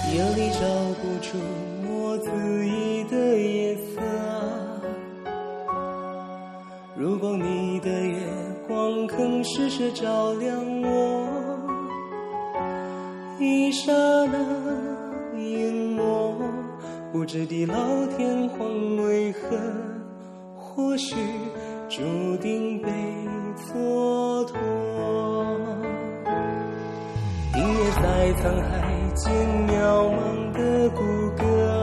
眼里找不出我自己的颜色啊，如果你的月光肯施舍照亮我，一刹那淹没，不知地老天荒为何，或许注定被蹉跎。隐约在沧海间渺茫的骨骼，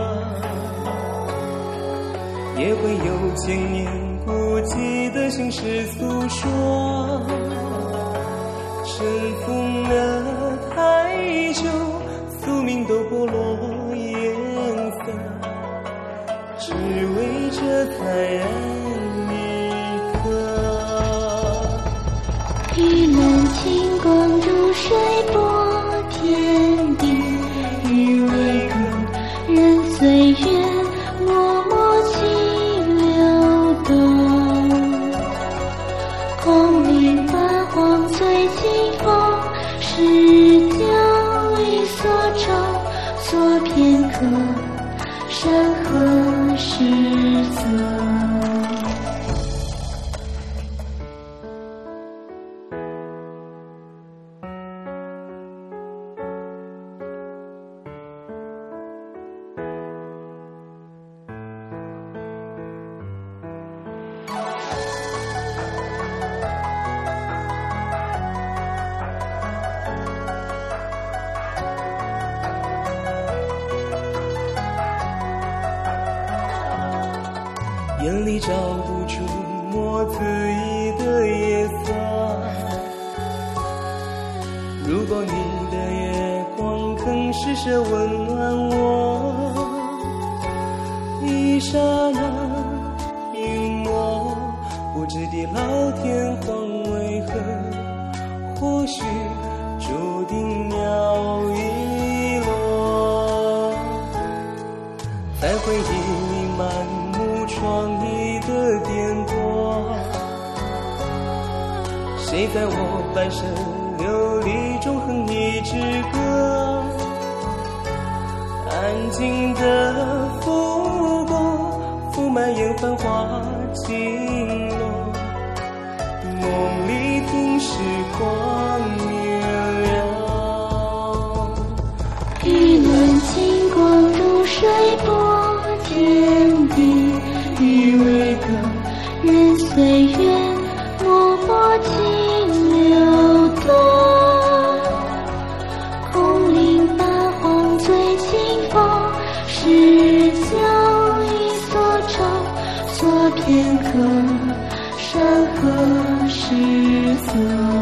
也会有千年孤寂的心事诉说。尘封了太久，宿命都剥落颜色，只为这残然一刻。 一轮清光如水波天地，日为歌，任岁月默默轻流动。空灵泛黄最清风，是将一所愁，所片刻，山河失色。 眼里找不出我自己的颜色，如果你的月光肯施舍温暖我，一刹那淹没，不知地老天荒为何，或许注定要遗落。在回忆里漫创意的颠簸，谁在我半生流离中哼一支歌，安静的拂过，覆满眼繁华经落，梦里听时光绵绕。 一轮清光如水波天地，日为歌，任岁月默默轻流动。空灵泛黄最清风，是将一所愁，所片刻，山河失色。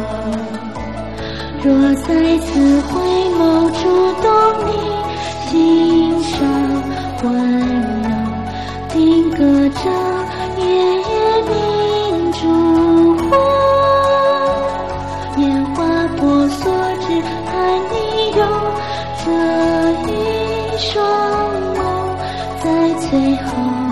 若再次回眸触动你心上温柔，定格着夜夜明烛火，年华婆娑，只盼你有这一双眸，在最后